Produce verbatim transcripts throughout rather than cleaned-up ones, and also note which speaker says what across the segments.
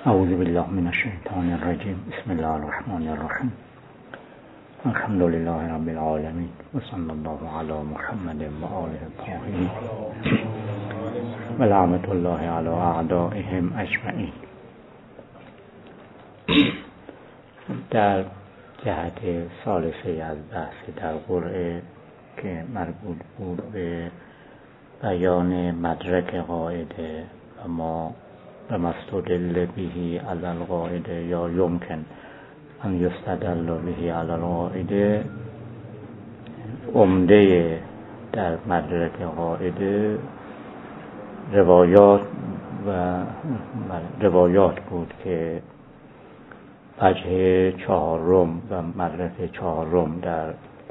Speaker 1: اعوذ بالله من الشیطان الرجیم. بسم الله الرحمن الرحیم. الحمد لله رب العالمین و صلی الله علی محمد و آله الطاهرین و لعنت الله علی اعدائهم اجمعین. در جهت ثالثه از بحث در قرآن که مربوط بود به بیان مدرک قاعده و ما و مستدل بهی علی القاعده یا یمکن ان یستدل بهی علی القاعده، عمده در مدرک قاعده روایات و روایات بود که وجه چهارم و مدرک چهارم در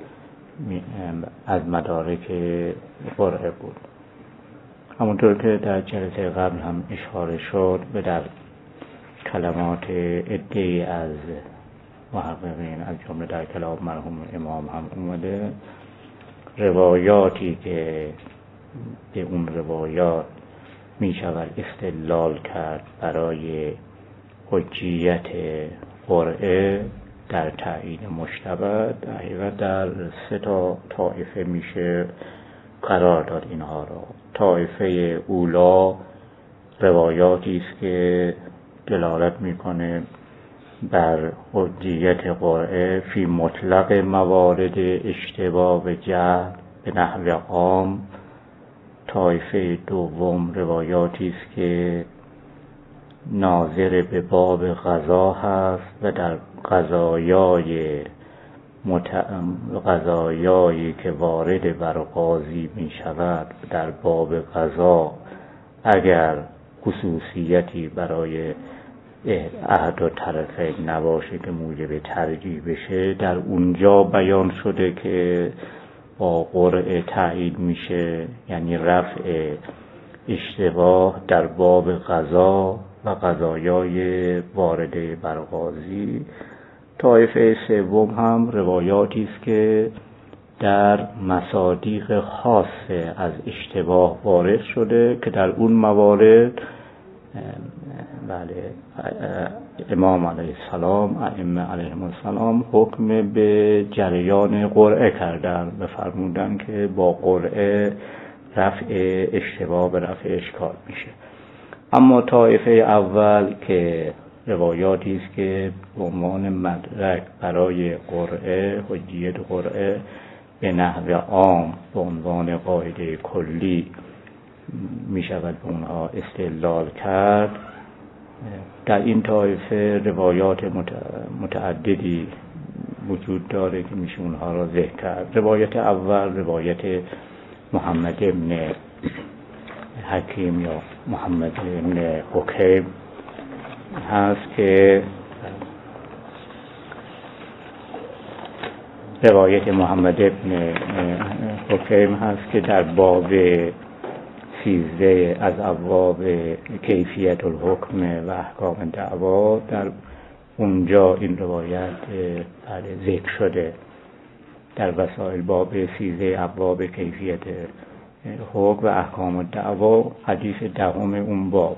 Speaker 1: از مدارک قرآن بود. همونطور که در جلسه قبل هم اشاره شد، به در کلمات عده‌ای از محققین از جمله در کلام مرحوم امام هم اومده، روایاتی که به اون روایات می شود استدلال کرد برای حجیت قرآن در تعیین مشتبه، در حقیقت در سه تا طایفه میشه قرار داد اینها را. طایفه اولا روایاتی است که دلالت میکنه بر حجیت قرآن فی مطلق موارد اشتباه و جهل به نحو عام. طایفه دوم روایاتی است که ناظر به باب قضا هست و در قضایای قضایایی که وارد بر قاضی می شود در باب قضا اگر خصوصیتی برای احد و طرفین نباشه که موجب ترجیح بشه، در اونجا بیان شده که با قرعه تعیین میشه، یعنی رفع اشتباه در باب قضا و قضایای وارد بر قاضی. طایفه سوم هم روایاتی است که در مصادیق خاصه از اشتباه وارد شده که در اون موارد بله امام علیه السلام ائمه علیهم السلام حکم به جریان قرعه کردن و فرمودن که با قرعه رفع اشتباه به رفع اشکال میشه. اما طایفه اول که روایاتی است که به عنوان مدرک برای قرعه، حجیت قرعه به نحو عام به عنوان قاعده کلی می شود به اونها استدلال کرد، در این طایفه روایات متعددی وجود داره که میشه اونها را ذکر کرد. روایت اول روایت محمد ابن حکیم یا محمد ابن حکیم هست که روایت محمد ابن حکیم هست که در باب سیزده از ابواب کیفیت الحکم و احکام دعوا در اونجا این روایت ذکر شده. در وسائل باب سیزده ابواب کیفیت حکم و احکام دعوا حدیث دهم اون باب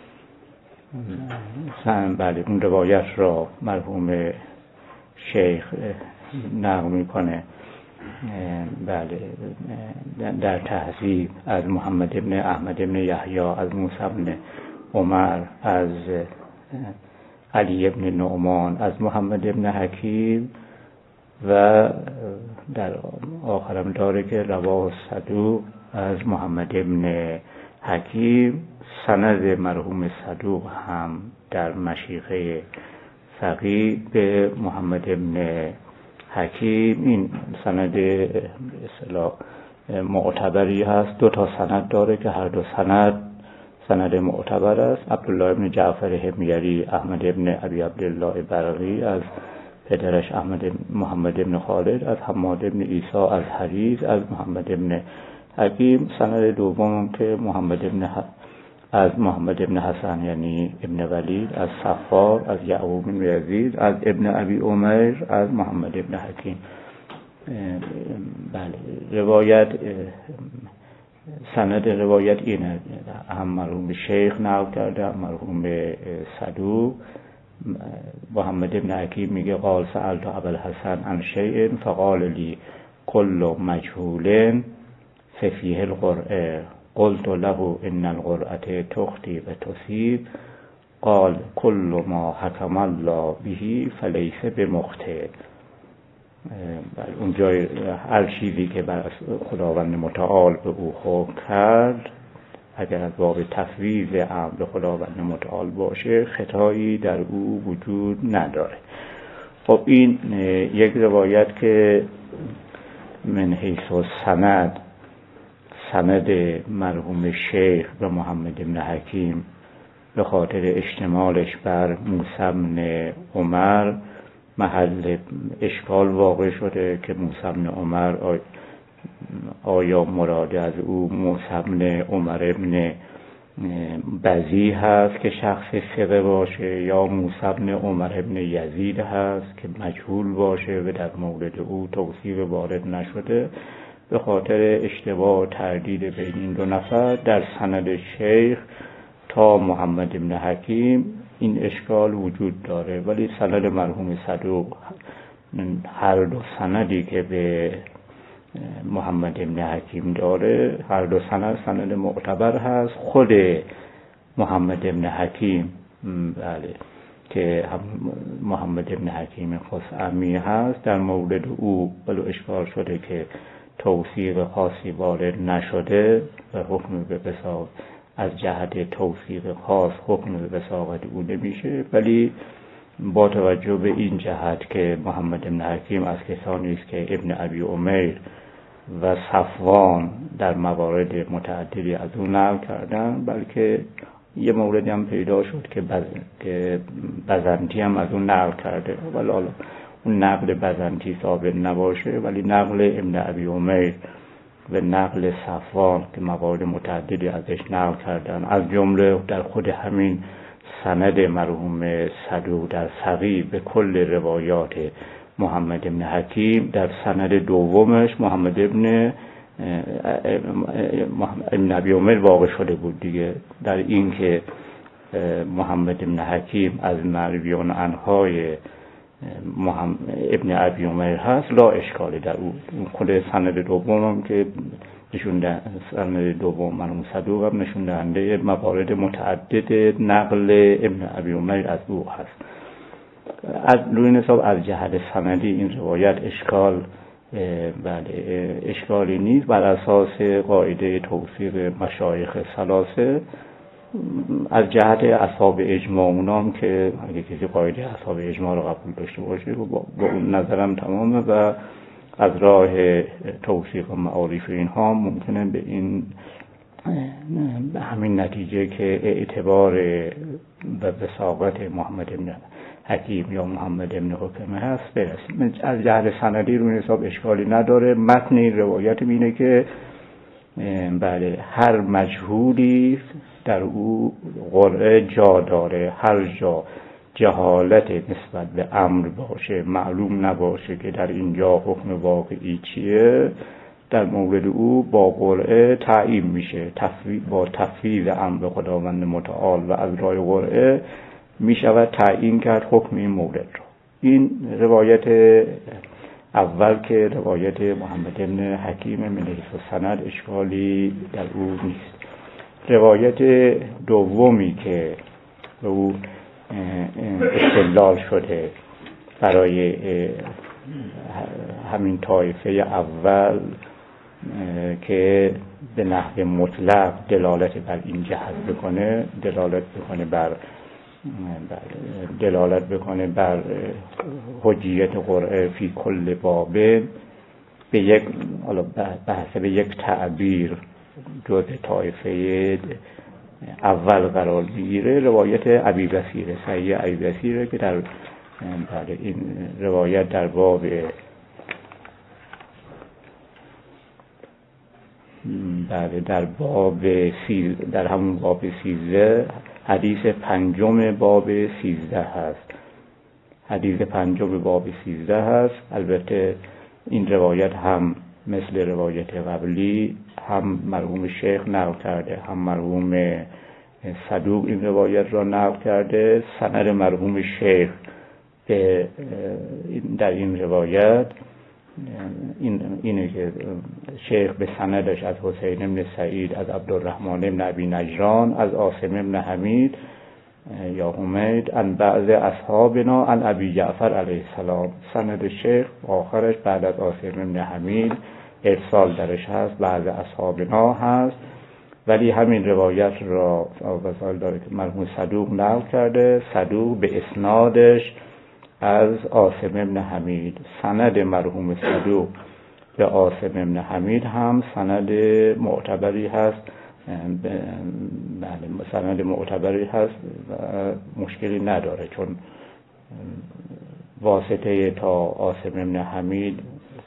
Speaker 1: سن بله اون روایت را مرحوم شیخ نقل میکنه. بله در تهذیب از محمد ابن احمد ابن یحیی از موسی ابن عمر از علی ابن نعمان از محمد ابن حکیم و در آخرم داره که رواه صدوق از محمد ابن حکیم. سند مرحوم صدوق هم در مشیخه فقیه به محمد ابن حکیم این سند به اصطلاح معتبری هست. دو تا سند داره که هر دو سند سند معتبر است. عبدالله ابن جعفر حمیری احمد ابن ابی عبدالله برقی از پدرش احمد محمد ابن خالد از حماد ابن عیسی از حریز از محمد ابن حکیم. سند دوم که محمد ابن از محمد ابن حسن یعنی ابن ولید از صفار از یعقوب بن یزید از ابن ابی عمر از محمد ابن حکیم. بله روایت سند روایت اینه، هم مرحوم شیخ نقل کرده هم مرحوم صدوق. محمد ابن حکیم میگه قال سألت ابوالحسن عن شیء فقال لی کل مجهول ففیه القرآن قلت له ان القرآن تخطی و تصیب قال کل ما حکم الله به فلیس بمخطئ. اون جای هر چیزی که بر خداوند متعال به او حکم کرد اگر از باب تفویض امر به خداوند متعال باشه خطایی در او وجود نداره. خب این یک روایت که من حیث سند سند مرحوم شیخ به محمد ابن حکیم به خاطر اشتمالش بر موسی بن عمر محل اشکال واقع شده که موسی بن عمر آیا مراد از او موسی بن عمر ابن بزی هست که شخص ثقه باشه یا موسی بن عمر ابن یزید هست که مجهول باشه و در مورد او توصیف وارد نشده. به خاطر اشتباه و تردید بین این دو نفر در سند شیخ تا محمد ابن حکیم این اشکال وجود داره، ولی سند مرحوم صدوق هر دو سندی که به محمد ابن حکیم داره هر دو سند سند معتبر هست. خود محمد ابن حکیم بله که هم محمد ابن حکیم خثعمی هست در مورد او ولو اشکال شده که توثیق خاصی وارد نشده و حکم به وثاق از جهت توثیق خاص حکم به وثاقت او نمیشه، ولی با توجه به این جهت که محمد ابن حکیم از کسانی است که ابن ابی عمیر و صفوان در موارد متعددی از او نقل کردن، بلکه یه موردی هم پیدا شد که بز... که بزنتی هم از اون نقل کرده، ولی حالا اون نقل بزنتی ثابت نباشه، ولی نقل ابن ابی عمیر و نقل صفوان که موارد متعددی ازش نقل کردن، از جمله در خود همین سند مرحوم صدوق در صغیر به کل روایات محمد ابن حکیم در سند دومش محمد ابن ابن ابی عمر واقع شده بود دیگه، در این که محمد ابن حکیم از مرویان عنهای ابن ابی عمر هست لا اشکالی در او. خود سند دوم هم که نشون ده سند دوم مرحوم صدوق هم نشون دهنده موارد متعدد نقل ابن ابی عمر از او هست. از روی حساب از جهت سندی این روایت اشکال بله اشکالی نیست. بر اساس قاعده توثیق مشایخ ثلاثه از جهت اصحاب اجماع اونام که اگه کسی قاعده اصحاب اجماع رو قبول داشته باشه با, با اون نظرم تمامه و از راه توثیق و معارف اینها ممکنه به این به همین نتیجه که اعتبار به وثاقت محمد ابن حکیم یا محمد ابن حکمه هست برسیم. از جهت سندی روی حساب اشکالی نداره. متن این روایت اینه که بله هر مجهولی در او قرعه جا داره، هر جا جهالت نسبت به امر باشه، معلوم نباشه که در اینجا حکم واقعی چیه، در مورد او با قرعه تعیین میشه. تفویض با تفویض امر به خداوند متعال و از راه قرعه میشود تعیین کرد حکم این مورد رو. این روایت اول که روایت محمد ابن حکیم من حیث سند اشکالی در او نیست. روایت دومی که به او استدلال شده برای همین طایفه اول که به نحو مطلق دلالت بر این جهت بکنه، دلالت بکنه بر دلالت بکنه بر حجیت قرعه فی کل باب به یک حالا به حسب یک تعبیر جز طایفه اول قرار میگیره. روایت ابی بصیره صحیح ابی بصیره که در بله این روایت در باب بله در باب سیز در همون باب سیزده حدیث پنجم باب سیزده هست. حدیث پنجم باب سیزده هست. البته این روایت هم مثل روایت قبلی هم مرحوم شیخ نقل کرده هم مرحوم صدوق این روایت را نقل کرده. سند مرحوم شیخ به در این روایت این اینه که شیخ به سندش از حسین بن سعید، از عبدالرحمن بن ابی نجران، از عاصم بن حمید یا حمید، عن بعض اصحابنا عن ابی جعفر علیه السلام. سند شیخ آخرش بعد از عاصم بن حمید ارسال درش هست، بعض اصحابنا هست، ولی همین روایت را وصال داره که مرحوم صدوق نقل کرده. صدوق به اسنادش از عاصم بن حمید. سند مرحوم صدوق به عاصم بن حمید هم سند معتبری هست، بله سند معتبری هست و مشکلی نداره، چون واسطه تا عاصم بن حمید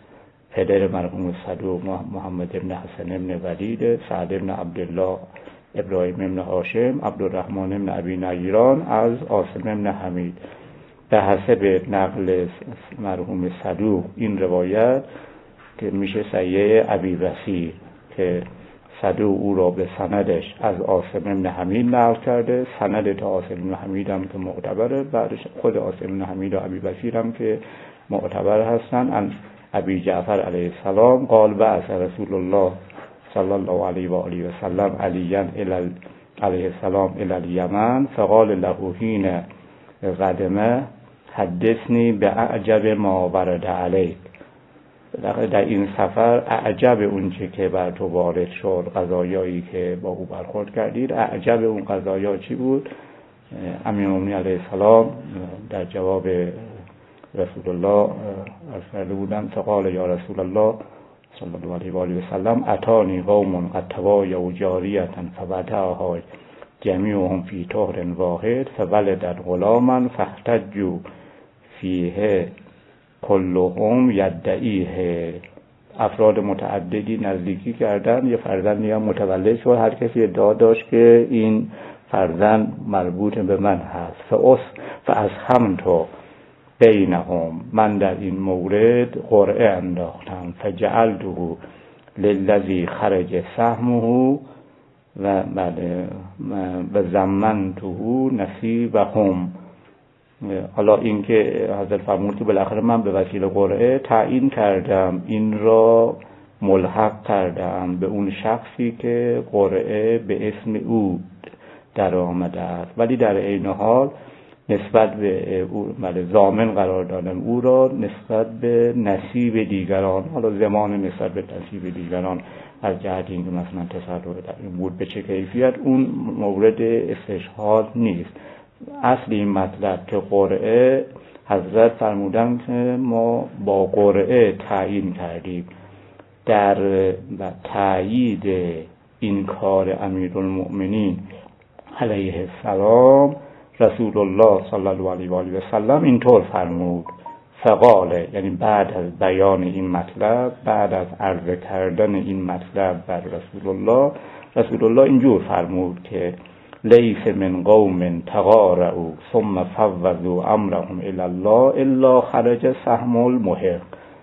Speaker 1: پدر مرحوم صدوق محمد بن حسن بن ولید، سعد بن عبدالله، ابراهیم بن هاشم، عبدالرحمن بن ابی نجران از عاصم بن حمید. به حسب نقل مرحوم صدوق این روایت که میشه صحیح ابی بصیر که صدوق او را به سندش از عاصم بن حمید نقل کرده. سند تا عاصم بن حمید هم که معتبره، بعدش خود عاصم بن حمید و ابی بصیر هم که معتبر هستن. ان ابی جعفر علیه السلام قال بعث رسول الله صلی الله علیه و آله و سلم علیاً علیه السلام الی الیمن فقال له حین قدمه حدثنی به اعجب ما ورد علیک. در این سفر اعجب اون چه که بر تو وارد شد، قضایایی که با او برخورد کردید، اعجب اون قضایا چی بود؟ امیرالمومنین علیه السلام در جواب رسول الله عرض کرده بودند فقال یا رسول الله صلی الله علیه و آله و سلم اتانی قوم قد تبایعوا جاریة فبدأها جمیعهم فی طهر واحد فولدت غلاما فاحتجوا فیه کلهم یدعیه. افراد متعددی نزدیکی کردن، یه فرزندی هم متولد شد، هر کسی ادعا داشت که این فرزند مربوط به من هست. فاس فاسهمت بینهم، من در این مورد قرعه انداختم. فجعلته للذی خرج سهمه و بعد و ضمنته نصیبهم. حالا این که حضرت فرمود که بالاخره من به وسیله قرعه تعیین کردم، این را ملحق کردم به اون شخصی که قرعه به اسم او در آمده است، ولی در عین حال نسبت به او ضامن قرار دادم او را نسبت به نصیب دیگران. حالا زمان نسبت به نصیب دیگران از جهت اینکه مثلا تصرف در این بود به چه کیفیت، اون مورد استشهاد نیست. اصل این مطلب که قرعه، حضرت فرمودن که ما با قرعه تعیین کردیم. در تایید این کار امیرالمؤمنین علیه السلام رسول الله صلی الله علیه و آله و سلم اینطور فرمود. فقاله، یعنی بعد از بیان این مطلب، بعد از عرض کردن این مطلب بر رسول الله، رسول الله اینجور فرمود که لیس من قوم تقارعوا ثم فوضوا امرهم الی الله الا خرج سهم المحق.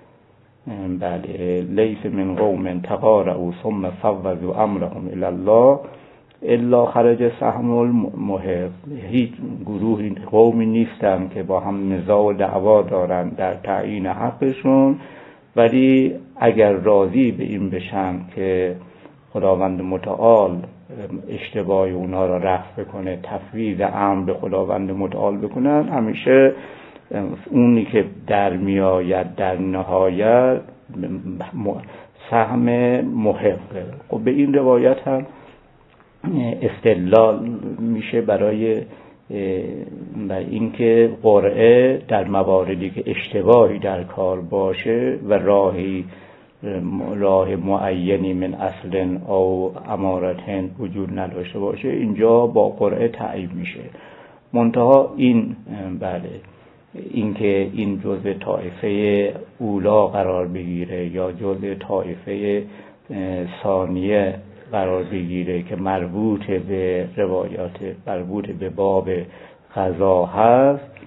Speaker 1: بله، لیس من قوم تقارعوا ثم فوضوا امرهم الی الله الا خرج سهم المحق. هیچ گروهی قومی نیستن که با هم نزاع و دعوا دارن در تعیین حقشون، ولی اگر راضی به این بشن که خداوند متعال اشتباه اونها را رفع بکنه، تفویض امر به خداوند متعال بکنن، همیشه اونی که در میآید در نهایت سهم محقه. خب به این روایت هم استدلال میشه برای برای اینکه قرعه در مواردی که اشتباهی در کار باشه و راهی راه معینی من اصل او امارتن وجود نداشته باشه، اینجا با قرعه تعیین میشه. منتها این بله اینکه این جزء طایفه اولا قرار بگیره یا جزء طایفه ثانیه قرار بگیره که مربوط به روایات، مربوط به باب قضا هست،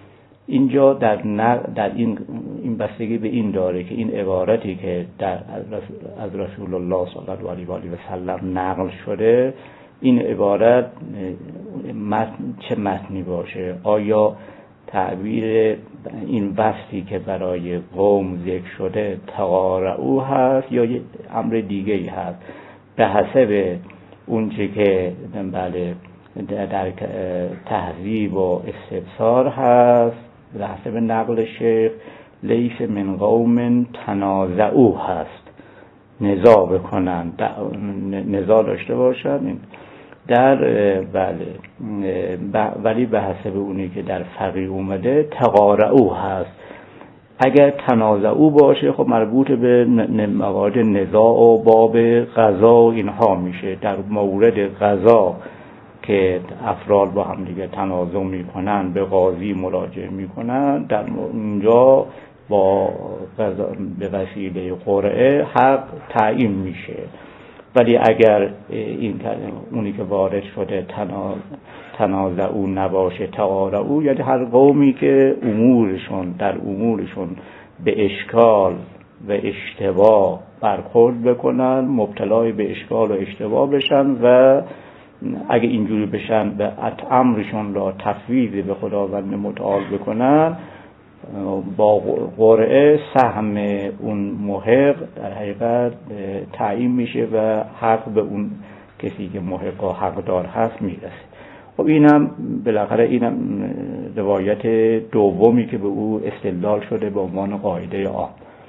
Speaker 1: اینجا در در این این بستگی به این داره که این عبارتی که در از رسول الله صلی الله علیه و آله و سلم نقل شده، این عبارت متن چه متنی باشه. آیا تعبیر این وصفی که برای قوم ذکر شده تقارعو هست یا یه امر دیگه ای هست؟ به حسب اون چه که بله در تهذیب و استبصار هست، به حسب نقل شیخ لیس من قوم تنازعو هست، نزاع بکنن، نزاع داشته باشن در بله، ولی به حسب اونی که در فقیه اومده تقارعو هست. اگر تنازعو باشه خب مربوط به موارد نزاع و باب قضا و اینها میشه. در مورد قضا که افراد با هم دیگه تنازع میکنن، به قاضی مراجعه میکنن، در اونجا با قضا به وسیله قرعه حق تعیین میشه. ولی اگر این اونی که وارد شده تنازعو نباشه تقارعو، یعنی هر قومی که امورشون در امورشون به اشکال و اشتباه برخورد بکنن، مبتلای به اشکال و اشتباه بشن و اگه اینجوری بشن به امرشون را تفویض به خداوند متعال بکنن، با قرعه سهم اون محق در حقیقت تعیین میشه و حق به اون کسی که محق و حقدار هست میرسه. خب اینم بالاخره اینم روایت دومی که به او استدلال شده به عنوان قاعده عام،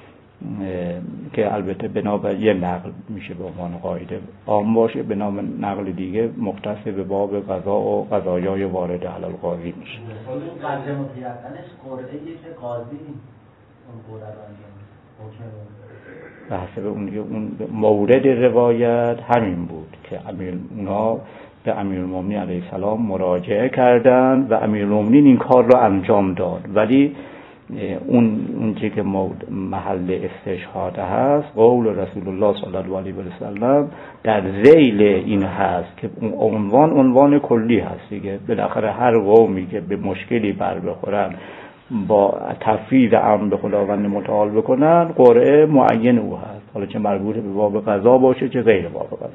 Speaker 1: که البته بنا بر یه نقل میشه به عنوان قاعده عام باشه، بنا بر نقل دیگه مختص به باب قضا و قضایای وارد علی القاضی میشه.
Speaker 2: اون قضیه مطلقاًش قرعه که قاضی اون قرعه رو انجام
Speaker 1: به حسب اون اون مورد روایت همین بود که امیر اونا به امیرالمومنین علیه السلام مراجعه کردند و امیرالمومنین این کار را انجام داد. ولی اون اون چیزی که محل استشهاد هست قول رسول الله صلی الله علیه و سلم در ذیل این هست که اون عنوان عنوان کلی هست دیگه. بالاخره هر قومی که به مشکلی بر بخورن با تفویض امر به خداوند متعال بکنن، قرعه معین او هست، حالا چه مربوط به باب قضا باشه چه غیر باب قضا.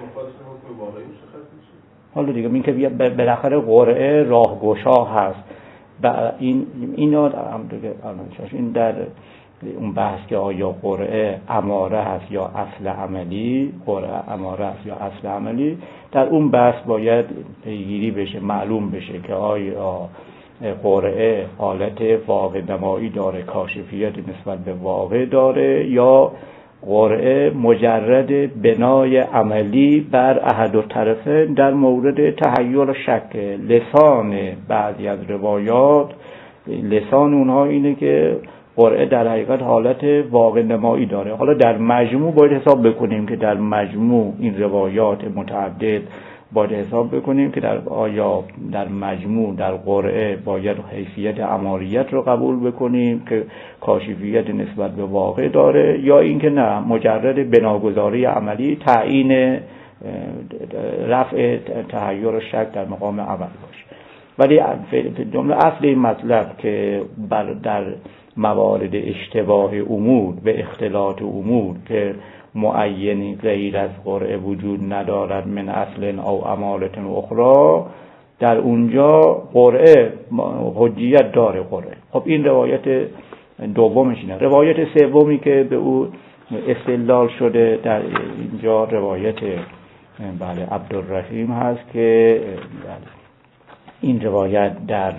Speaker 1: حالا دیگه این که بالاخره قرعه راهگشا هست. و این اینا هم دیگه این در اون بحث که آیا قرعه اماره هست یا اصل عملی، قرعه اماره هست یا اصل عملی، در اون بحث باید پیگیری بشه، معلوم بشه که آیا قرعه حالت واقع نمایی داره، کاشفیت نسبت به واقع داره، یا قرعه مجرد بنای عملی بر احد الطرفین در مورد تحیر و شک. لسان بعضی از روایات، لسان اونها اینه که قرعه در حقیقت حالت واقع نمایی داره. حالا در مجموع باید حساب بکنیم که در مجموع این روایات متعدد باید حساب بکنیم که در آیا در مجموع در قرعه باید حیثیت اماریت رو قبول بکنیم که کاشفیت نسبت به واقع داره، یا اینکه نه، مجرد بناگذاری عملی تعیین رفع تحیر و شک در مقام عمل باشه. ولی جمله اصل این مطلب که بر در موارد اشتباه امور به اختلاط امور که معینی غیر از قرعه وجود ندارد من اصل او امارت اخرى، در اونجا قرعه حجیت داره قرعه. خب این روایت دومش اینه. روایت سومی که به او استدلال شده در اینجا روایت بله عبدالرحیم هست که این روایت در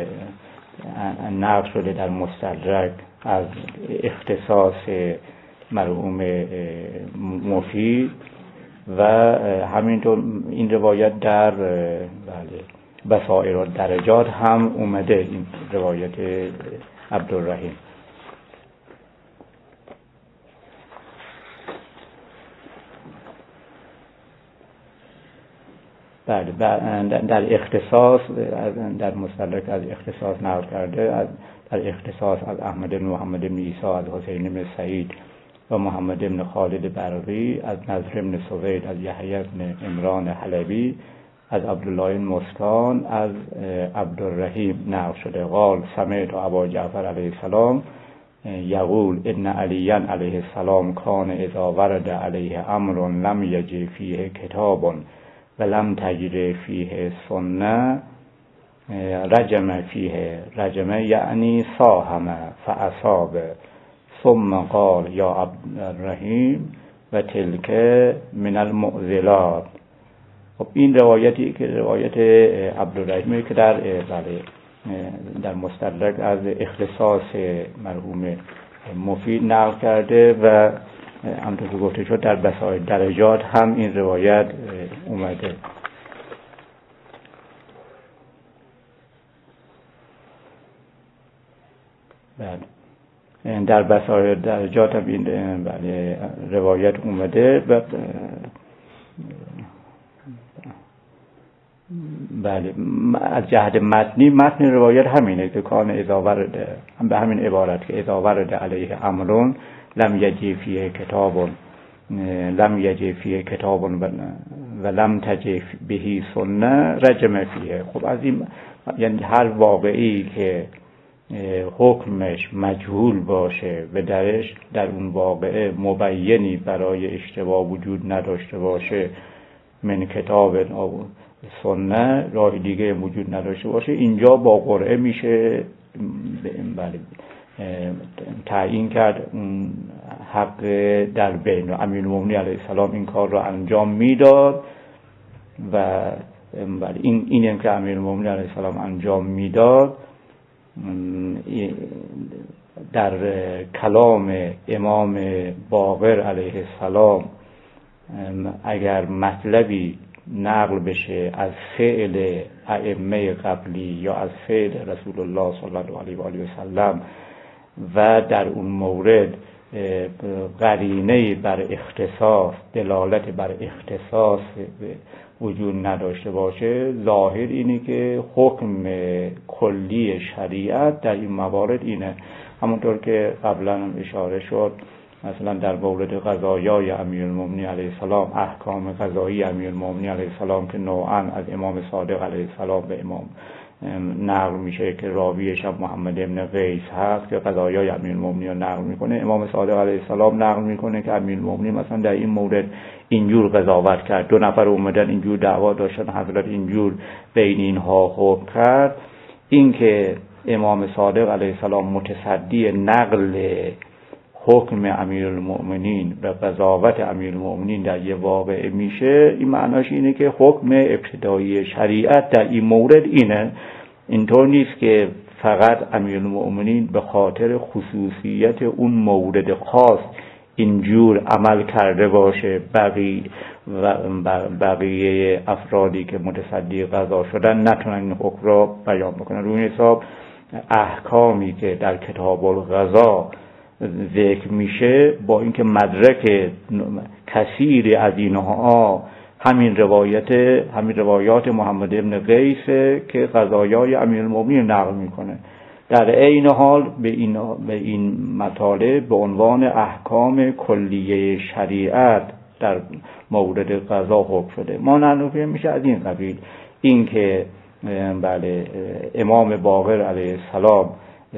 Speaker 1: نقل شده در مستدرک از اختصاص مرحوم مفید و همینطور این روایت در بله بصائر الدرجات هم اومده، این روایت عبدالرحیم. بله در اختصاص در مستدرک از اختصاص نقل کرده، از در اختصاص از احمد بن محمد بن عیسی، از حسین بن سعید و محمد بن خالد برقی، از نضر بن سوید، از یحیی بن عمران حلبی از عبدالله المستان از عبدالرحیم نقل شده. قال سمعت ابا جعفر علیه السلام یقول ان علی علیه السلام کان اذا ورد علیه امر لم یجد فیه کتاب و لم تجد فیه سنه رجم فیه. رجم یعنی ساهم فاصاب ثم قال یا عبدالرحیم و تلک من المعضلات. خب این روایتی که روایت عبدالرحیمی که در بله در مستدرک از اختصاص مرحوم مفید نقل کرده و همونطور که گفته شد در بسائل درجات هم این روایت اومده. بله در بسائل درجات هم این بله روایت اومده و بله از جهت متنی متن روایت همینه که کان اذا ورد، هم به همین عبارت که اذا ورد علیه امرون لم یجی فیه کتاب لم یجی فیه کتاب و لم تجی بهی سنه رجم فیه. خب از این یعنی هر واقعی که حکمش مجهول باشه و درش در اون واقعه مبینی برای اشتباه وجود نداشته باشه من کتاب سنه راه دیگه وجود نداشته باشه، اینجا با قرعه میشه بله تعیین کرد حق در بین. امیرالمومنین علیه السلام این کار رو انجام میداد و بله این اینم که امیرالمومنین علیه السلام انجام میداد در کلام امام باقر علیه السلام اگر مطلبی نقل بشه از فعل ائمه قبلی یا از فعل رسول الله صلی الله علیه و آله و سلم و در اون مورد قرینه بر اختصاص دلالت بر اختصاص وجود نداشته باشه، ظاهر اینه که حکم کلی شریعت در این موارد اینه. همونطور که قبلا اشاره شد مثلا در مورد قضایای امیرالمومنین علیه السلام، احکام قضایی امیرالمومنین علیه السلام که نوعاً از امام صادق علیه السلام به امام نقل میشه که راویش هم محمد ابن قیس هست که قضایای امیرالمومنین رو نقل میکنه. امام صادق علیه السلام نقل میکنه که امیرالمومنین مثلا در این مورد اینجور قضاوت کرد، دو نفر اومدن اینجور دعوا داشتن، حضرت اینجور بین اینها حکم کرد. این که امام صادق علیه السلام متصدی نقل حکم امیرالمومنین و قضاوت امیرالمومنین در یه واقعه میشه، این معناش اینه که حکم ابتدایی شریعت در این مورد اینه. اینطور نیست که فقط امیرالمومنین به خاطر خصوصیت اون مورد خاص اینجور عمل کرده باشه، بقیه و بقیه افرادی که متصدی قضا شدن نتونن این حکم را بیان بکنن. روی حساب احکامی که در کتاب القضا ذکر میشه با اینکه مدرک کثیری از اینها همین روایت همین روایات محمد ابن قیس که قضایای امیرالمومنین نقل میکنه، در عین حال به این به این مطالب به عنوان احکام کلیه شریعت در مورد قضا حکم شده. ما ننوفیم میشه از این قبیل. این که بله امام باقر علیه السلام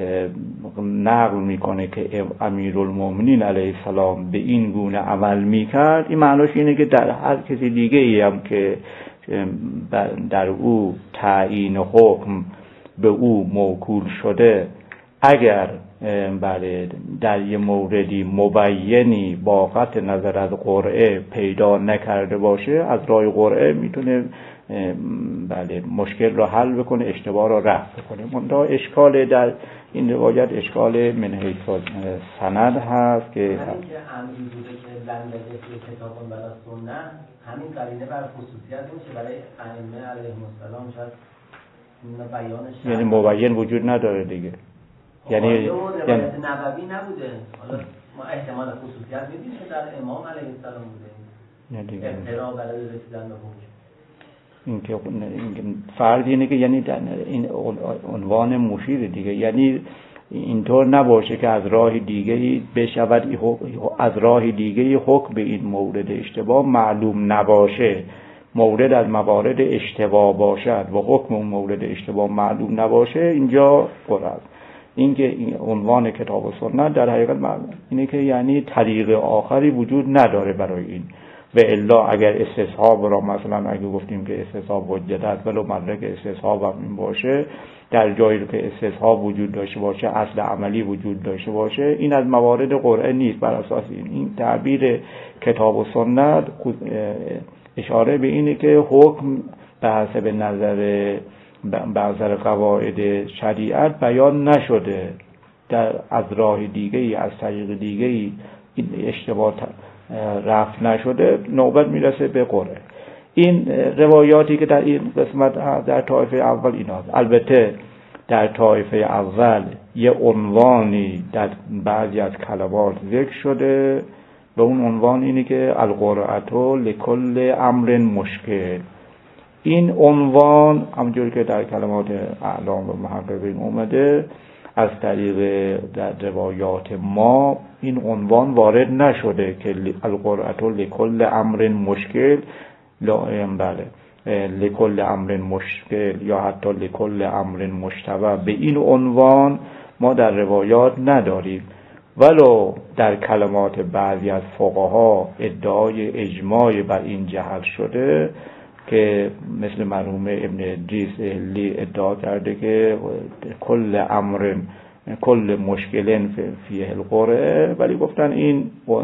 Speaker 1: نقل میکنه که امیرالمومنین علیه السلام به این گونه عمل میکرد، این معناش اینه که در هر کسی دیگه ای هم که در او تعیین حکم به او موکول شده اگر بله در یه موردی مبینی با قطع نظر از قرعه پیدا نکرده باشه، از راه قرعه میتونه بله مشکل رو حل بکنه، اشتباه رو رفع بکنه. منتها اشکال در این روایت اشکال من حیث سند هست که
Speaker 2: همین که همین بوده که لن یجد کتاب ولا سنه، همین قرینه بر خصوصیت میشه برای ائمه علیهم السلام شاید بیانش،
Speaker 1: یعنی مبین وجود نداره دیگه. یعنی
Speaker 2: یعنی روایت نبوی نبوده، حالا ما احتمال خصوصیت میدیم که در امام علیه السلام بوده، ابتدا برای رسیدن به حکم.
Speaker 1: این که فرض اینه که یعنی این عنوان مشیر دیگه، یعنی اینطور نباشه که از راه دیگه‌ای بشود از راه دیگه‌ای حکم به این مورد اشتباه معلوم نباشه، مورد از موارد اشتباه باشد و حکم اون مورد اشتباه معلوم نباشه اینجا قرعه است. این که این عنوان کتاب و سنت در حقیقت معلوم اینه که یعنی طریق آخری وجود نداره برای این، و الا اگر استصحاب را مثلا اگه گفتیم که استصحاب حجت است ولو مدرک استصحاب هم این باشه، در جایی که استصحاب وجود داشته باشه اصل عملی وجود داشته باشه، این از موارد قرعه نیست. بر اساس این این تعبیر کتاب و سنت اشاره به اینه که حکم به حسب نظر به نظر قواعد شریعت بیان نشده، در از راه دیگه ای از طریق دیگه ای این اشتباه رفت نشده، نوبت میرسه به قرعه. این روایاتی که در این قسمت در طایفه اول ایناست. البته در طایفه اول یه عنوانی در بعضی از کلمات ذکر شده و اون عنوان اینه که القرعة لکل امر مشکل. این عنوان همونجوری که در کلمات اعلام و محققین اومده از طریق در روایات ما این عنوان وارد نشده که القرعة لکل امر مشکل لائم بله لکل امر مشکل یا حتی لکل امر مشتبه، به این عنوان ما در روایات نداریم. ولو در کلمات بعضی از فقها ادعای اجماع بر این جهت شده که مثل مرحوم ابن ادریس اهلی ادعا کرده که کل امر کل مشکل فیه القرعه، ولی گفتن این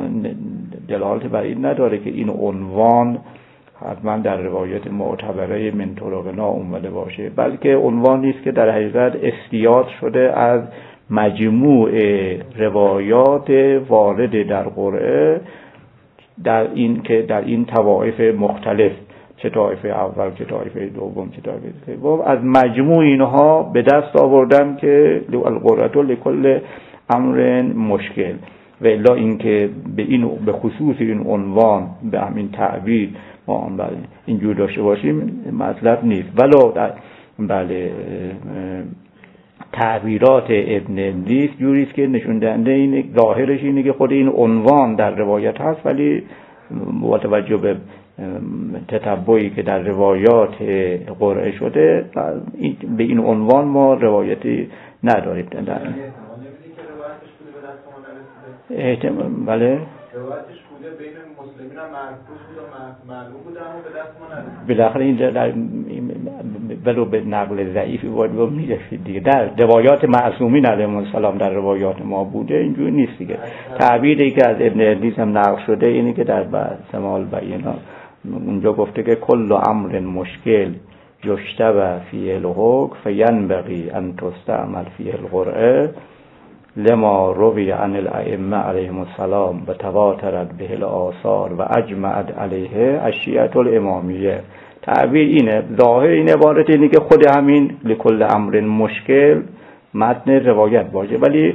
Speaker 1: دلالت بر این نداره که این عنوان حتما در روایت معتبره من طرقنا اومده باشه، بلکه عنوان نیست که در حقیقت استیاد شده از مجموع روایات وارد در قرعه در این که در این طوائف مختلف، چه طایفه اول چه طایفه دوم چه طایفه سوم، از مجموع اینها به دست آوردن که القرعة لکل امر مشکل، و الا اینکه به این به خصوص این عنوان به همین تعبیر ما اینجور داشته باشیم مطلب نیست. ولو در بله تعبیرات ابن ادریس جوریست که نشون دهنده این ظاهرش اینه که خود این عنوان در روایت هست، ولی با توجه به تتبعی که در روایات قرعه شده به این عنوان ما روایتی نداریم. احتمال بله
Speaker 3: روایتش بوده بین مسلمین هم محفوظ بود و معلوم بود اما به دست ما نرسید.
Speaker 1: بالاخره این در ولو به نقل ضعیفی وارد می‌رسید دیگه. در روایات معصومین علیهم السلام در روایات ما بوده، اینجوری نیست دیگه. تعبیری که از ابن ادریس هم نقل شده اینه که در سماع البینا اونجا گفته که کل امر مشکل یشتبه فیه الحکم فینبغی ان تستعمل فیه القرعه لما روی عن الائمه علیهم السلام و تواترت به الآثار و اجمعت علیه الشیعة الامامیه. تعبیر اینه، ظاهر این عبارت اینه که خود همین لکل امر مشکل متن روایت باشه، ولی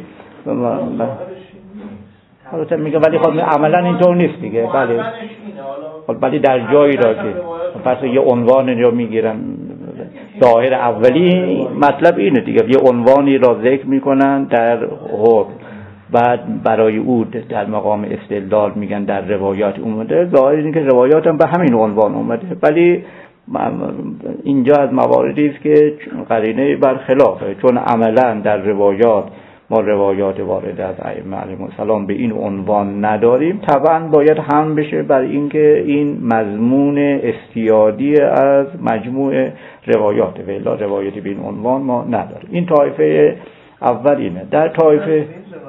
Speaker 1: حالا میگه ولی خب عملا اینطور نیست دیگه. بله ولی در جایی را که پس یه عنوان رو میگیرن ظاهر اولی مطلب اینه دیگه، یه عنوانی را ذکر میکنن در حکم، بعد برای او در مقام استدلال میگن در روایات اومده، ظاهر اینه که روایات هم به همین عنوان اومده، ولی اینجا از مواردی است که قرینه برخلافه، چون عملا در روایات ما روایات وارد از ائمه علیهم السلام به این عنوان نداریم، طبعا باید هم بشه بر اینکه این مضمون استیادی از مجموع روایات و الا روایتی به این عنوان ما نداریم. این طایفه اول اینه. در طایفه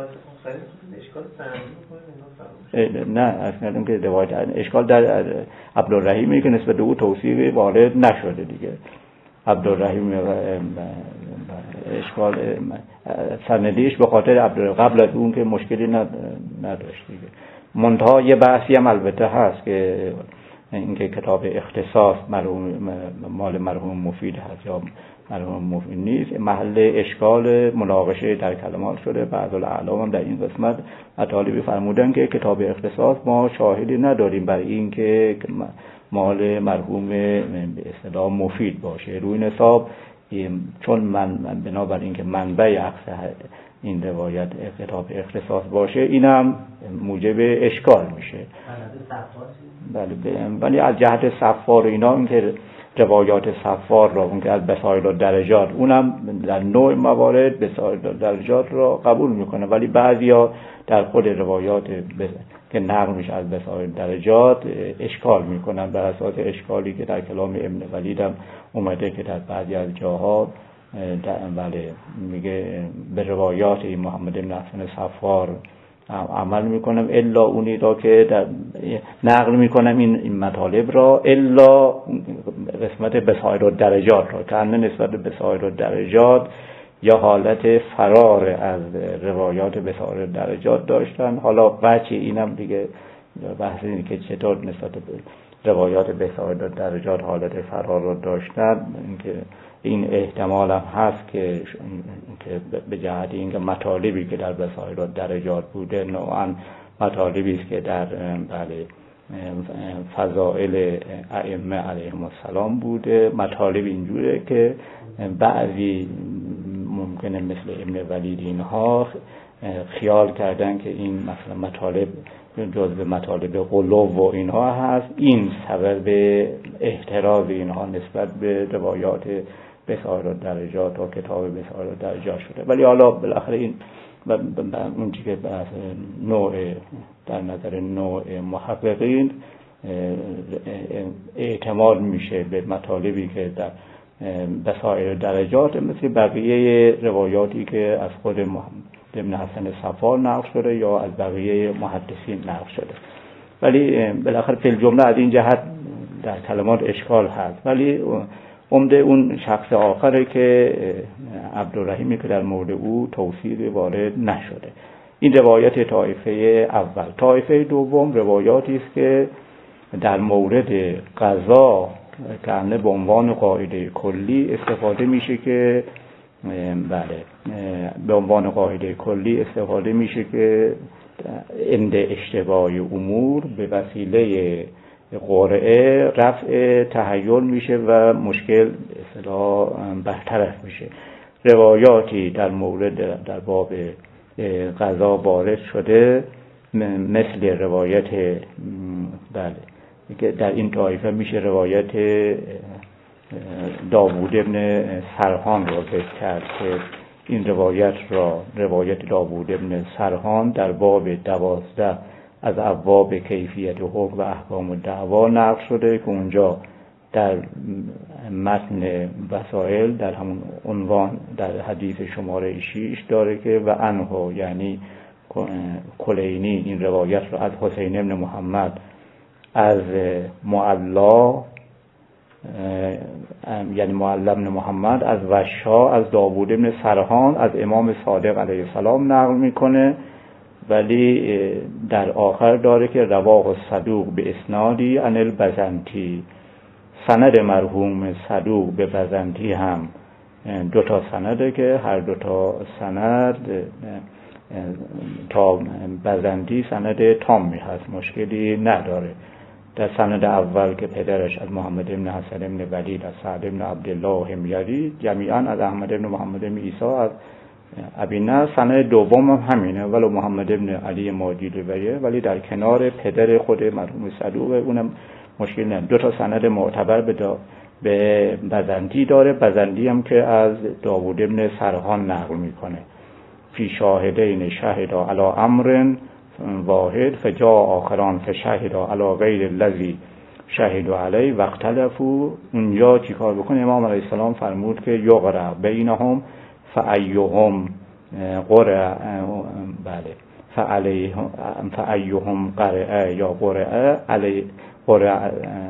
Speaker 1: نه اصلا که روایت اشکال در عبدالرحیمی که نسبت به او توصیف وارد نشده دیگه. عبدالرحیم اشکال سندیش به خاطر عبدالرحیم قبل از اون که مشکلی نداشت دیگه. منتها یه بحثی هم البته هست که اینکه کتاب اختصاص مرحوم مال مرحوم مفید هست یا مرحوم مفید نیست، محل اشکال مناقشه در کلمات شده. بعض الاعلام هم در این قسمت اطالبی فرمودن که کتاب اختصاص ما شاهدی نداریم برای این که مال مرحوم به اصطلاح مفید باشه. روی این حساب چون من بنابراین اینکه منبع اصل این روایت کتاب اختصاص باشه، اینم موجب اشکال میشه. بله. ولی از جهت صفار اینا این که روایات صفار را اون که از بسائل و درجات اونم در نوع موارد بسائل و درجات را قبول میکنه، ولی بعضیا در خود روایات که نقل میشه از بسائل درجات اشکال میکنن بر اساس اشکالی که در کلام ابن ولید هم اومده که در بعضی از جاها بله میگه به روایات این محمد بن حسن صفار عمل میکنم الا اونی را که در نقل میکنم این, این مطالب را الا قسمت بسائر و درجات را که انه نسبت به بسائر و درجات یا حالت فرار از روایات بسائر و درجات داشتن. حالا بچه اینم دیگه بحث اینه که چطور نسبت به روایات بسائر و درجات حالت فرار را داشتن، اینکه این احتمال هم هست که که به جهت اینکه مطالبی که در بسائر و درجات بوده نوعاً مطالبی است که در بله فضائل ائمه علیهم السلام بوده. مطالب اینجوره که بعضی ممکنه مثل ابن ولید اینها خیال کردن که این مثلا مطالب جزء مطالب غلو و اینها هست، این سبب احتراز اینها نسبت به روایات بسائر و درجات و کتاب بسائر و درجات شده. ولی حالا بالاخره این اون چیزی که بحث نوع در نظر نوع محققین اعتماد میشه به مطالبی که در بسائر و درجات مثل بقیه روایاتی که از خود محمد بن حسن صفار نقل شده یا از بقیه محدثین نقل شده. ولی بالاخره فی الجمله از این جهت در کلمات اشکال هست. ولی عمده اون شخص آخره که عبدالرحیمی که در مورد او توصیل وارد نشده. این روایت طایفه اول. طایفه دوم روایاتی است که در مورد قضا که به عنوان قاعده کلی استفاده میشه که بله به عنوان قاعده کلی استفاده میشه که عند اشتباه امور به وسیله قرعه رفع تحیل میشه و مشکل اصطلاح برطرف میشه. روایاتی در مورد در باب قضا وارد شده مثل روایت بله که در این طایفه میشه روایت داوود ابن سرحان را ذکر کرد که این روایت را روایت داوود ابن سرحان در باب دوازده از ابواب کیفیت حکم و احکام دعوا نقل شده که اونجا در متن وسائل در همون عنوان در حدیث شماره شش داره که و عنه یعنی کلینی این روایت را از حسین ابن محمد از معلا یعنی معلا ابن محمد از وشا از داوود ابن سرحان از امام صادق علیه السلام نقل میکنه، ولی در آخر داره که رواه الصدوق به اسنادی عن البزنطی. سند مرحوم صدوق به بزنطی هم دو تا سنده که هر دو تا سند تا بزنطی سند تامی هست، مشکلی نداره. در سند اول که پدرش از محمد بن حسن بن ولید از سعد بن عبدالله حمیری جمیعا از احمد بن محمد بن عیسی از ابینا. سند دوم هم همینه ولو محمد بن علی ماجدویه، ولی در کنار پدر خود مرحوم صدوق اونم مشکل نداره. دو تا سند معتبر به به بزنطی داره. بزنطی هم که از داوود بن سرحان نقل میکنه فی شاهدین شهدا علی امر واحد فجاء آخران فشهدا علی غیر الذی شهدوا علی واختلفوا. اونجا چیکار بکنه؟ امام علیه السلام فرمود که یقرأ بینهم فایهم قرأ بله فعلیهم فایهم قرأ یا قرأ علی قرأ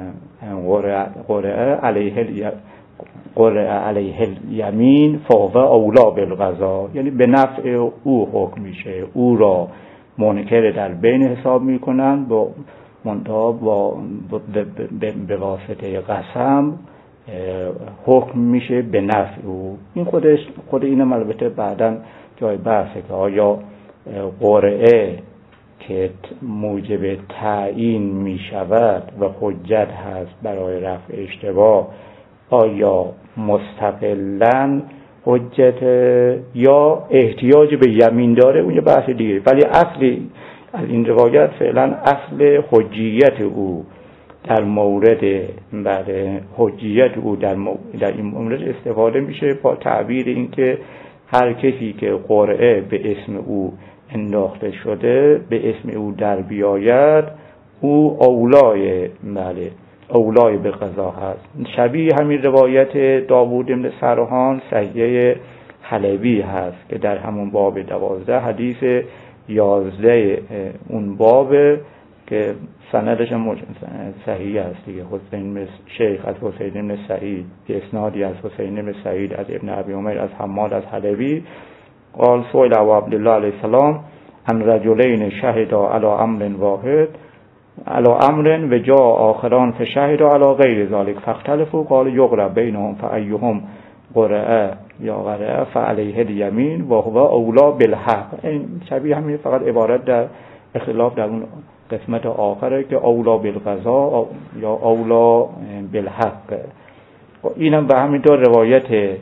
Speaker 1: قرأ علیه قرأ علیه الیمین فهو اولا بالقضا، یعنی به نفع او حکم میشه، او را منکر در بین حساب میکنن با منتها با به واسطه قسم حکم میشه به نفع او. این خودش خود اینم البته بعداً جای بحثه که آیا قرعه که موجب تعیین میشود و حجت هست برای رفع اشتباه آیا مستقلاً حجت یا احتیاج به یمین داره، اون یه بحث دیگه. ولی اصل از این روایت فعلا اصل حجیت او در مورد بله حجیت او در, در این مورد استفاده میشه با تعبیر اینکه هر کسی که قرعه به اسم او انداخته شده به اسم او در بیاید او اولای بله اولای به قضا هست. شبیه همین روایت داوود بن سرحان صحیح حلبی هست که در همون باب دوازده حدیث یازده اون باب که سندش هم صحیح است دیگه. حسین بن شیخ از حسین بن سعید به اسنادی از حسین بن سعید از ابن ابی عمر از حماد از حلبی قال سئل ابو عبدالله علیه السلام عن رجلین شهدا علی امر واحد علی امر و جاء آخران فشهدا علی غیر ذلك فاختلفوا قال یقرأ بینهم فایهم قرأ یا قرأ فعلیه الیمین و هو اولا بالحق. این شبیه همین فقط عبارت در اختلاف در اون قسمت آخره که اولا بالقضا یا اولا بالحق. اینم به همین طور روایت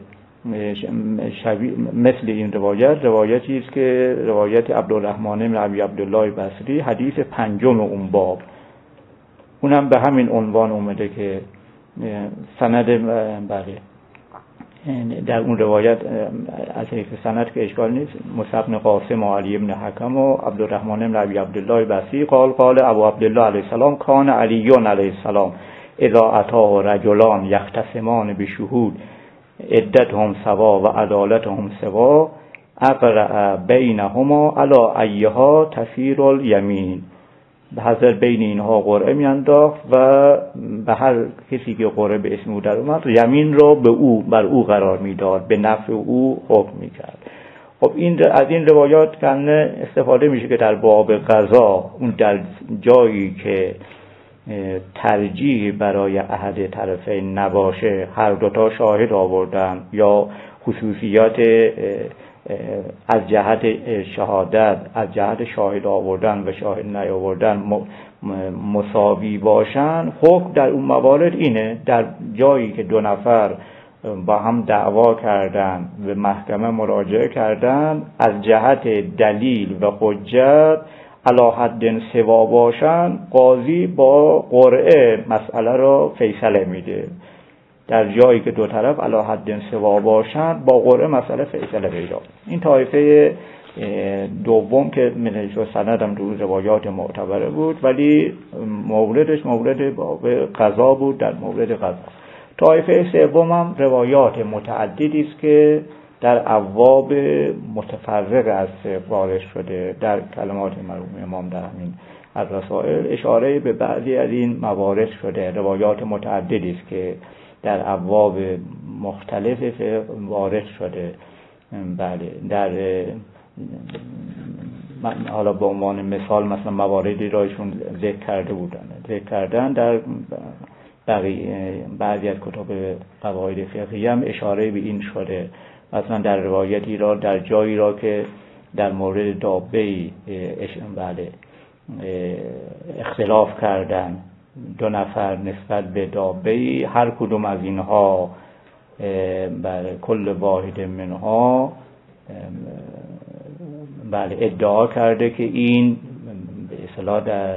Speaker 1: شبیه مثل این روایت روایتی است که روایت عبدالرحمن بن ابی عبدالله بصری حدیث پنجم اون باب اونم به همین عنوان اومده که سند بله در اون روایت از حیث سند که اشکال نیست موسی بن قاسم و علی بن حکم و عبدالرحمن بن ابی عبدالله بصری قال قال ابو عبدالله علیه السلام کان علی علیه السلام اذا اتاه رجلان یختصمان بشهود عدتهم سوا و عدالتهم سوا اقرأ بینهما علی ایها تسیر الیمین. به حضرت بین اینها قرعه میانداخت و به هر کسی که قرعه به اسم او در اومد یمین را به او بر او قرار میداد به نفع او حکم میکرد. خب این از این روایات کنه استفاده میشه که در باب قضا اون در جایی که ترجیح برای احد طرفین نباشه هر دوتا شاهد آوردن یا خصوصیات از جهت شهادت از جهت شاهد آوردن و شاهد نیاوردن مساوی باشن. خب در اون موارد اینه در جایی که دو نفر با هم دعوا کردن و محکمه مراجعه کردن از جهت دلیل و حجت علی حد سوا باشن قاضی با قرعه مسئله را فیصله میده. در جایی که دو طرف علی حد سوا باشن با قرعه مسئله فیصله پیدا. این طایفه دوم که منهج و سند هم دو روایات معتبره بود ولی موردش مورد باب قضا بود در مورد قضا. طایفه سوم هم روایات متعددی است که در ابواب متفرق است وارد شده. در کلمات مرحوم امام در همین الرسائل اشاره به بعضی از این موارد شده. روایات متعددی است که در ابواب مختلف وارد شده. بله در من حالا به عنوان مثال مثلا مواردی را ایشون ذکر کرده بودن ذکر کردن در بقیه بعضی از کتب قواعد فقهی هم اشاره به این شده. مثلا در روایتی را در جایی را که در مورد دابه‌ای بله اختلاف کردن دو نفر نسبت به دابه‌ای هر کدوم از اینها بله کل واحد منها بله ادعا کرده که این به اصطلاح در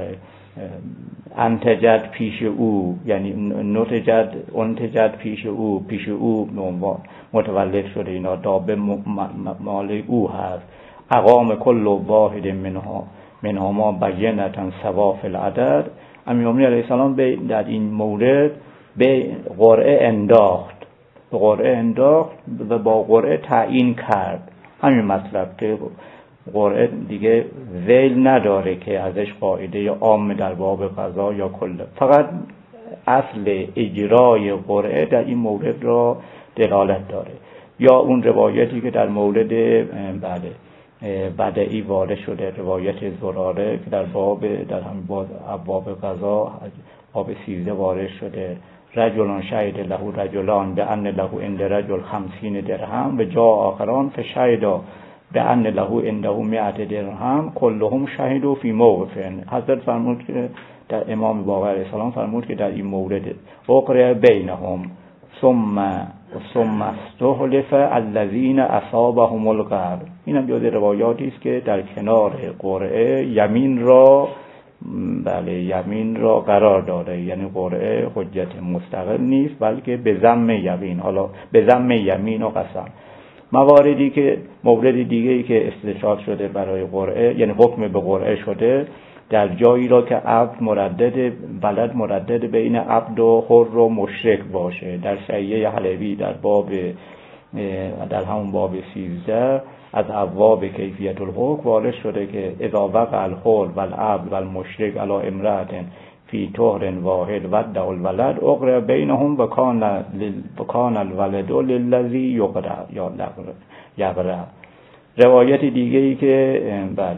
Speaker 1: انتجد پیش او یعنی نتجد انتجد پیش او پیش او متولد شده اینا دابه مال او هست. اقام کل واحد منها منها ما بینتن سوا فی العدد. امیرالمومنین علیه السلام در این مورد به قرعه انداخت به قرعه انداخت و با قرعه تعیین کرد همین مطلب که قرعه دیگه ذیل نداره که ازش قاعده عام در باب قضا یا کله، فقط اصل اجرای قرعه در این مورد را دلالت داره. یا اون روایتی که در مورد بله بدعی وارد شده، روایت زراره که در باب در همین باب قضا باب سیزده وارد شده، رجلان شهد له رجلان به ان له عند رجل خمسین درهم و جا آخران فشهدا به ان له عنده مئت درهم کلهم شهدوا فی موقف. حضرت فرمود که در امام باقر علیه السلام فرمود که در این مورد اقرأ بینهم ثم ثم استحلف الذین اصابهم القرع. این هم جز روایاتی است که در کنار قرعه یمین را بله یمین را قرار داده، یعنی قرعه حجت مستقل نیست بلکه به ضم یمین، حالا به ضم یمین و قسم. مواردی که مورد دیگه‌ای که استشهاد شده برای قرعه، یعنی حکم به قرعه شده در جایی را که عبد مردد، بلد مردد بین عبد و حر و مشرک باشه. در شیعه حلبی در باب در همون باب سیزده از ابواب کیفیت الحکم وارد شده که اذا وقع الحر والعبد والمشرک علی امرأة فی طهر واحد ودع الولد اقرأ بینهم و کان الولد للذی یقرأ یا یقرأ. روایت دیگه ای که بله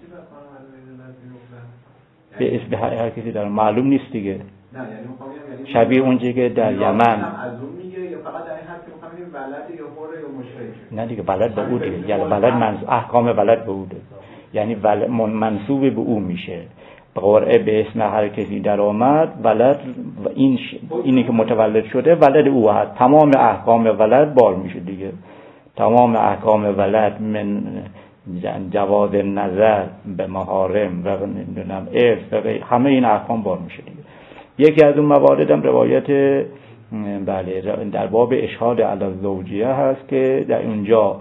Speaker 1: به اسم هر کسی در معلوم نیست دیگه، شبیه اونجایی که در یمن
Speaker 3: از اون میگه یا فقط در این حد که میخوام بگیم ولد یا حر یا مشرک؟
Speaker 1: نه دیگه بلد به او دیگه، یعنی بلد منصوب احکام ولد به او دیگه، یعنی منصوب به او میشه. قرعه به اسم هر کسی در آمد ولد و این ش... اینی که متولد شده ولد او هست، تمام احکام ولد بار میشه دیگه. تمام احکام ولد من جواز نظر به محارم و نمیدونم ارث، همه این احکام بار میشه دیگه. یکی از اون موارد هم روایت بله در باب اشهاد علی الزوجیه هست که در اونجا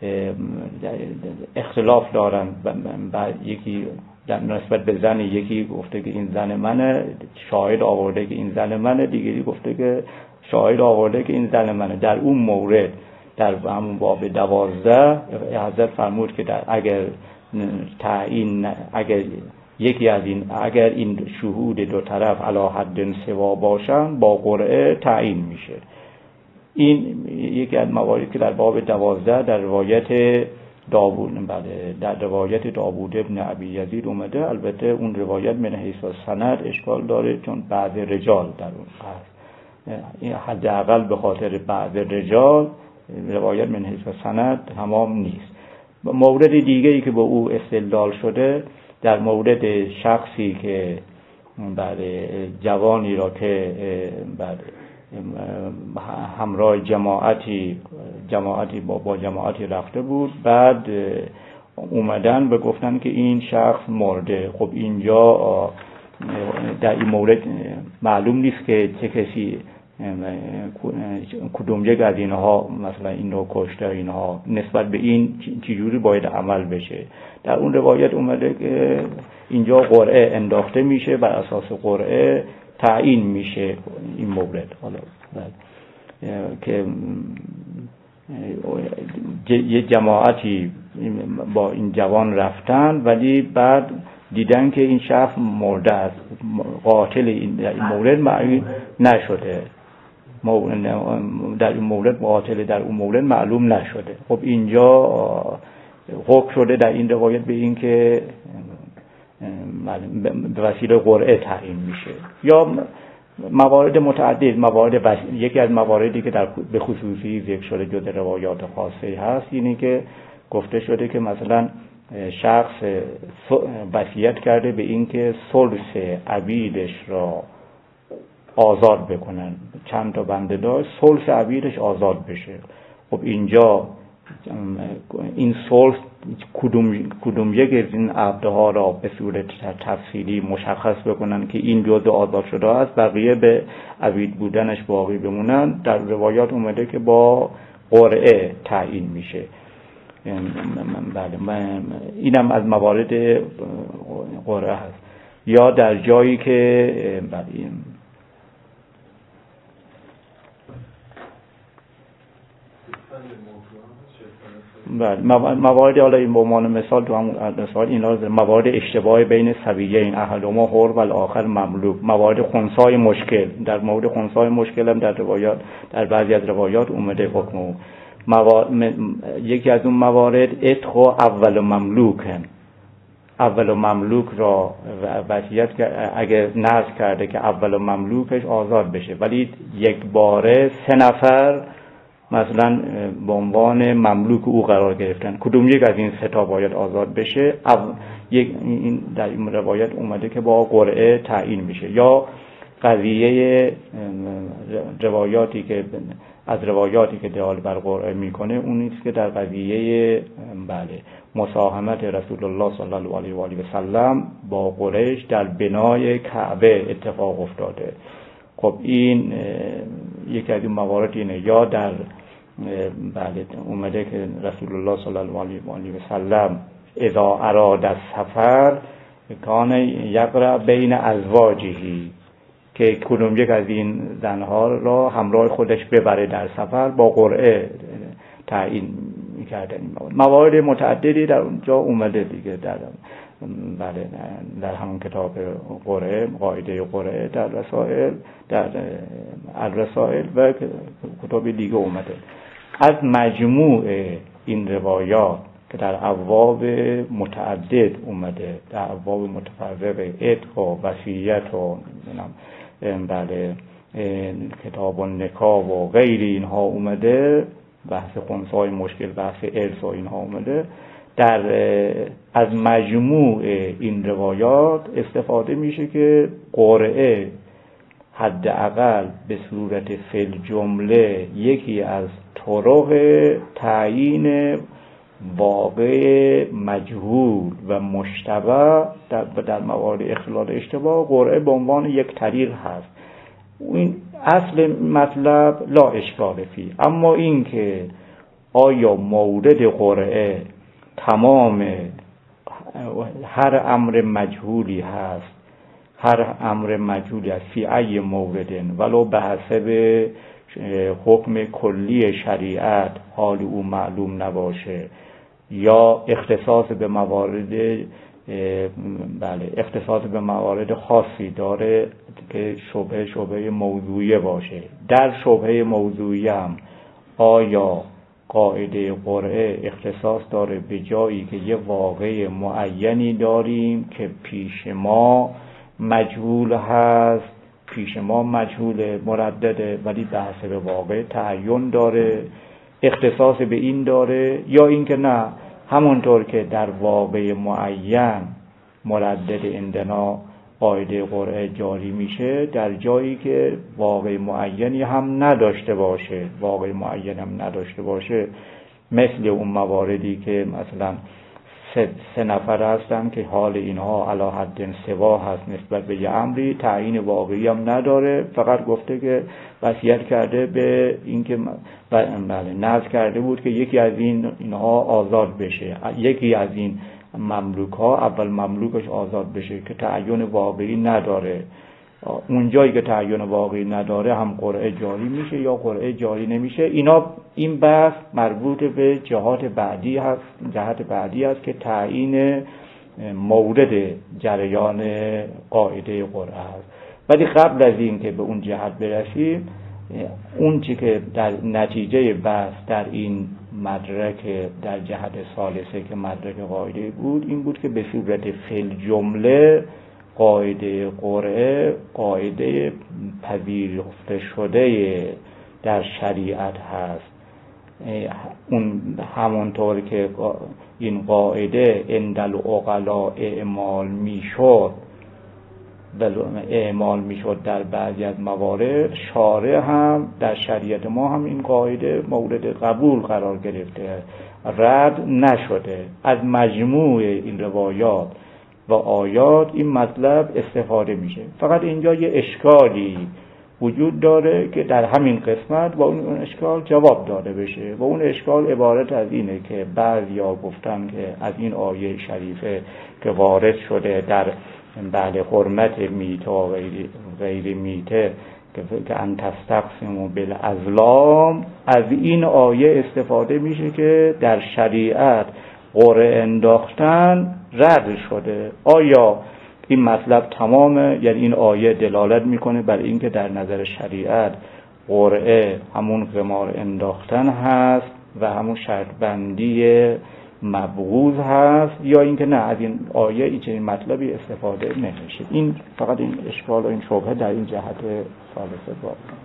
Speaker 1: اختلاف دارن، یکی در نسبت به زن، یکی گفته که این زن منه، شاهد آورده که این زن منه، دیگری گفته که شاهد آورده که این زن منه. در اون مورد در همون باب دوازده حضرت فرمود که در اگر تعیین اگر یکی از این اگر این شهود دو طرف علی حد سوا باشن با قرعه تعیین میشه. این یکی از مواردی که در باب دوازده در روایت داوود بله در روایت داوود ابن ابی یزید اومده. البته اون روایت من حیث سند اشکال داره چون بعض رجال در اون هست، این حداقل به خاطر بعض رجال روایت من حیث سند تمام نیست. مورد دیگه ای که به او استدلال شده در مورد شخصی که بله جوانی را که بله همراه جماعتی جماعتی با, با جماعتی رفته بود، بعد اومدن و گفتن که این شخص مرده. خب اینجا در این مورد معلوم نیست که چه کسی کدوم یک از اینها مثلا این رو کشته، اینها نسبت به این چجوری باید عمل بشه. در اون روایت اومده که اینجا قرعه انداخته میشه، بر اساس قرعه تعیین میشه این مورد. حالا که یه جماعتی با این جوان رفتن ولی بعد دیدن که این شخص مرده است، قاتل این مورد معلوم نشده، در این مورد قاتل در اون مورد معلوم نشده. خب اینجا حکم شده در این روایت به این که به وسیله قرعه تعیین میشه. یا موارد متعدد، موارد بس... یکی از مواردی که در به خصوصی ذکر شده جز روایات خاصه هست اینی که گفته شده که مثلا شخص وصیت کرده به این که ثلث عبیدش را آزاد بکنن، چند تا بنده داشت، ثلث عبیدش آزاد بشه. خب اینجا این ثلث کدوم کدوم یک از این عبدها را به صورت تفصیلی مشخص بکنن که این جزء آزاد شده است، بقیه به عبید بودنش باقی بمونن. در روایات اومده که با قرعه تعیین میشه. بله اینم از موارد قرعه هست. یا در جایی که بله بله موارد حالا این به عنوان مثال تو همون مثال اینا موارد اشتباه بین سویین احدهما حر و الاخر مملوک، موارد خنثای مشکل. در مورد خنثای مشکل هم در روایات در بعضی از روایات اومده حکم. موارد یکی از اون موارد اتق و اول مملوک هم. اول مملوک را وصیت اگر نذر کرده که اول مملوکش آزاد بشه، ولی یک باره سه نفر مثلا به عنوان مملوک او قرار گرفتن، کدوم یک از این سه تا باید آزاد بشه؟ یک این در این روایت اومده که با قرعه تعیین میشه. یا قضیه روایاتی که از روایاتی که دال بر قرعه میکنه اون نیست که در قضیه بله مساهمت رسول الله صلی الله علیه و آله و سلم با قریش در بنای کعبه اتفاق افتاده. خب این یکی از این موارد اینه، یا در بله اومده که رسول الله صلی الله علیه و آله و سلم اذا اراد السفر کان یقرأ بین ازواجهی، که کدوم یک از این زنها را همراه خودش ببره در سفر با قرعه تعیین می‌کردن. موارد متعددی در اونجا اومده دیگه، در بله در همون کتاب قرعه، قاعده قرعه در رسائل، در الرسائل و کتاب دیگه اومده. از مجموع این روایات که در ابواب متعدد اومده، در ابواب متفرق عتق و وصیت و بله کتاب النکاح و غیر اینها اومده، بحث خنثای مشکل، بحث ارث و اینها اومده. در از مجموع این روایات استفاده میشه که قرعه حداقل به صورت فل جمله یکی از طرق تعیین واقع مجهول و مشتبه در, در موارد اختلال اشتباه قرعه به عنوان یک طریق هست. این اصل مطلب لا اشکال فی، اما این که آیا مورد قرعه تمام هر امر مجهولی هست، هر امر مجهولی است فی ای موردن ولو به حسب حکم کلی شریعت حال او معلوم نباشه، یا اختصاص به موارد بله اختصاص به موارد خاصی داره که شبهه شبهه موضوعی باشه. در شبهه موضوعی هم آیا قاعده قرعه اختصاص داره به جایی که یه واقع معینی داریم که پیش ما مجهول هست، پیش ما مجهول مردده ولی به حسب واقع تعین داره، اختصاص به این داره، یا اینکه نه همونطور که در واقع معین مردد اندنا قاعده قرعه جاری میشه، در جایی که واقع معینی هم نداشته باشه، واقع معین هم نداشته باشه، مثل اون مواردی که مثلا سه, سه نفر هستن که حال اینها علی حد سوا هست نسبت به یه امری، تعیین واقعی هم نداره، فقط گفته که وصیت کرده به اینکه بله نذر کرده بود که یکی از این اینها آزاد بشه، یکی از این مملوک ها اول مملوکش آزاد بشه، که تعیین واقعی نداره. اون جایی که تعیین واقعی نداره هم قرعه جاری میشه یا قرعه جاری نمیشه. اینا این بحث مربوط به جهات بعدی هست، جهت بعدی هست که تعیین مورد جریان قاعده قرعه هست. ولی قبل از این که به اون جهت برسیم، اون چی که در نتیجه بحث در این مدرک در جهت ثالثه که مدرک قاعده بود، این بود که به صورت فعل جمله قاعده قرعه قاعده پذیرفته شده در شریعت هست. اون همونطور که این قاعده اندل عقلا اعمال میشد اعمال میشد در بعضی از موارد، شارع هم در شریعت ما هم این قاعده مورد قبول قرار گرفته، رد نشده. از مجموع این روایات و آیات این مطلب استفاده میشه. فقط اینجا یه اشکالی وجود داره که در همین قسمت با اون اشکال جواب داده بشه، و اون اشکال عبارت از اینه که بعضیا گفتن که از این آیه شریفه که وارد شده در بله حرمت میته و غیر, غیر میته که ان تستقسموا بالازلام، از این آیه استفاده میشه که در شریعت قرعه انداختن رد شده. آیا این مطلب تمامه؟ یعنی این آیه دلالت میکنه بر اینکه در نظر شریعت قرعه همون قمار انداختن هست و همون شرط بندی مبغوض هست، یا اینکه نه از این آیه این چنین مطلبی استفاده نمیشه؟ این فقط این اشکال و این شبهه در این جهت ثالثه بود.